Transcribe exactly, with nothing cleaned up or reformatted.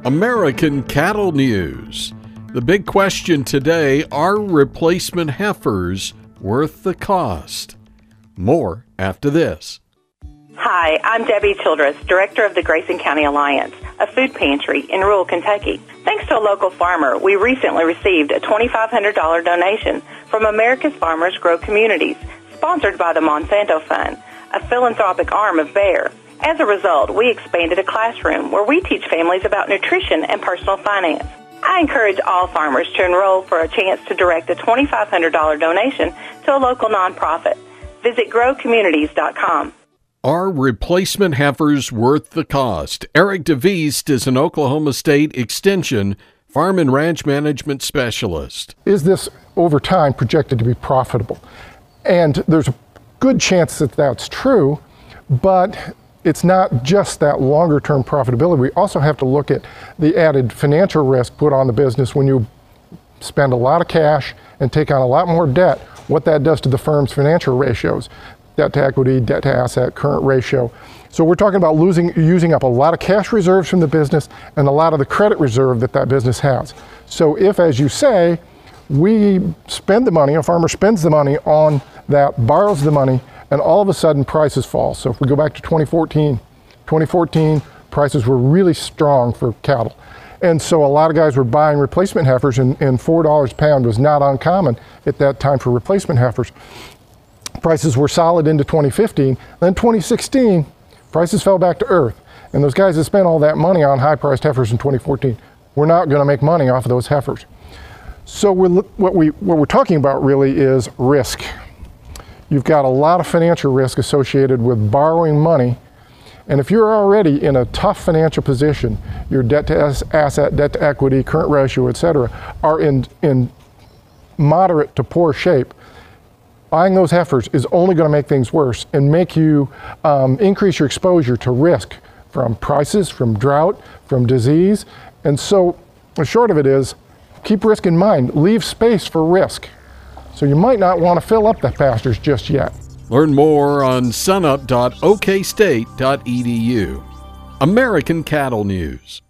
American Cattle News. The big question today, are replacement heifers worth the cost? More after this. Hi, I'm Debbie Childress, Director of the Grayson County Alliance, a food pantry in rural Kentucky. Thanks to a local farmer, we recently received a twenty-five hundred dollars donation from America's Farmers Grow Communities, sponsored by the Monsanto Fund, a philanthropic arm of Bayer. As a result, we expanded a classroom where we teach families about nutrition and personal finance. I encourage all farmers to enroll for a chance to direct a twenty-five hundred dollars donation to a local nonprofit. Visit grow communities dot com. Are replacement heifers worth the cost? Eric DeVeest is an Oklahoma State Extension Farm and Ranch Management Specialist. Is this over time projected to be profitable? And there's a good chance that that's true, but it's not just that longer term profitability. We also have to look at the added financial risk put on the business when you spend a lot of cash and take on a lot more debt, what that does to the firm's financial ratios, debt to equity, debt to asset, current ratio. So we're talking about losing, using up a lot of cash reserves from the business and a lot of the credit reserve that that business has. So if, as you say, we spend the money, a farmer spends the money on that, borrows the money, and all of a sudden prices fall. So if we go back to twenty fourteen, twenty fourteen prices were really strong for cattle. And so a lot of guys were buying replacement heifers, and, and four dollars a pound was not uncommon at that time for replacement heifers. Prices were solid into twenty fifteen. Then twenty sixteen, prices fell back to earth. And those guys that spent all that money on high-priced heifers in twenty fourteen were not going to make money off of those heifers. So we're, what, we, what we're talking about really is risk. You've got a lot of financial risk associated with borrowing money. And if you're already in a tough financial position, your debt to asset, debt to equity, current ratio, et cetera, are in, in moderate to poor shape, buying those heifers is only going to make things worse and make you um, increase your exposure to risk from prices, from drought, from disease. And so the short of it is, keep risk in mind, leave space for risk. So you might not want to fill up the pastures just yet. Learn more on sunup dot o k state dot e d u. American Cattle News.